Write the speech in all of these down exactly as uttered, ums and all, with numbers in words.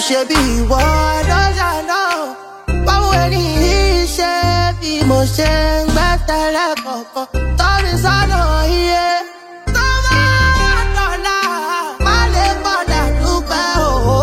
ṣebí ìwọ ló ṣàná báwo ni ṣe bí mo ṣe ń gbẹ́ tẹ́lẹ̀ kọ̀ọ̀kan tọ́ mi sọ́nà iye tó bá dọ̀la má lè padà dúpẹ́ òwò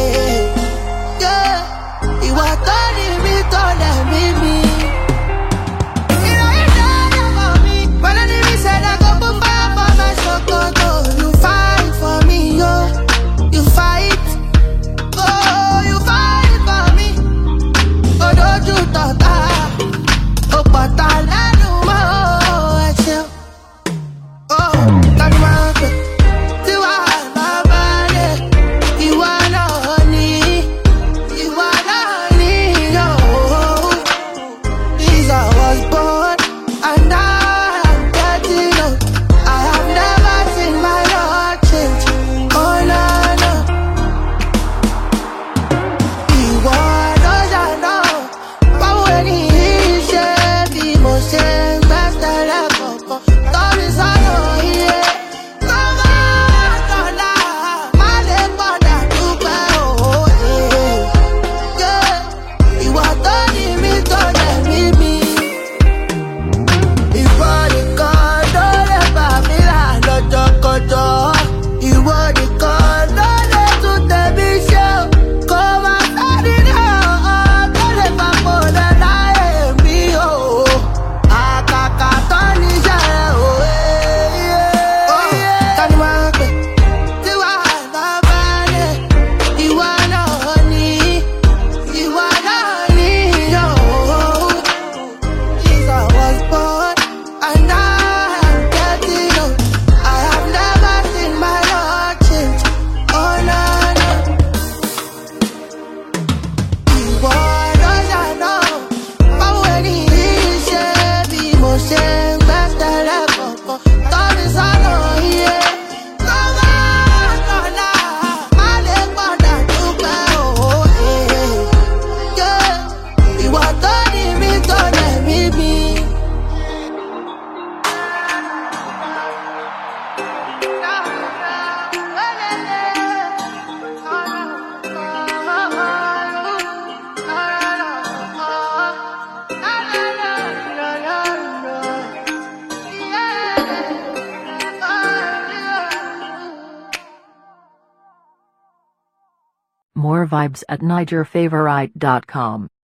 ìwà tó ní mi tó lẹ̀ mí mi. Ìròyìn dáadáa for me, pẹ̀lú ní mi ṣẹ̀dá kó fún bá for my ṣòkòtò. You fight for me, yo, you fight. Oh, you fight for me. Odoju tọ̀tá, ó pọ̀tà lẹ́nu mọ́ ẹ ṣeun. Oh, tani máa pè tí wàhálà bá dé, ìwà náà ni, ìwà náà ni, yo. Since I was born, and now I'm getting old, I have never seen my Lord change. Oh, no, no. Ìwọ ló ṣàná báwo ni ṣe bí mo ṣe ń gbẹ́ tẹ́lẹ̀ kọ̀ọ̀kan tọ́ mi sọ́nà iye tó bá dọ̀la má lè padà dúpẹ́ òwò ìwà tó ní mi tó lẹ̀ mí mi. Ìwọ nìkan ló lè bà mí là lọ́jọ́kọjọ́. Ìwọ nìkan ló lè tún tẹ̀mí ṣe o. Kò má sẹ́ni náà tó lè papò lẹ́ láyé mi o. Àkàkà tó níṣẹ́ rẹ̀ o. Tani máa pè tí wàhálà bá dé, ìwà náà ni, ìwà náà ni, yo. Since I was born, and now I'm getting old, I have never seen my Lord change. Oh, no, no. Ìwọ ló ṣàná báwo ni ṣe bí mo ṣe ń gbẹ́ tẹ́lẹ̀ kọ̀ọ̀kan tọ́ mi sọ́nà iye tó bá dọ̀la má lè padà dúpẹ́ òwò ìwà tó ní mi tó lẹ̀ mí mi. More vibes at niger favorite dot com.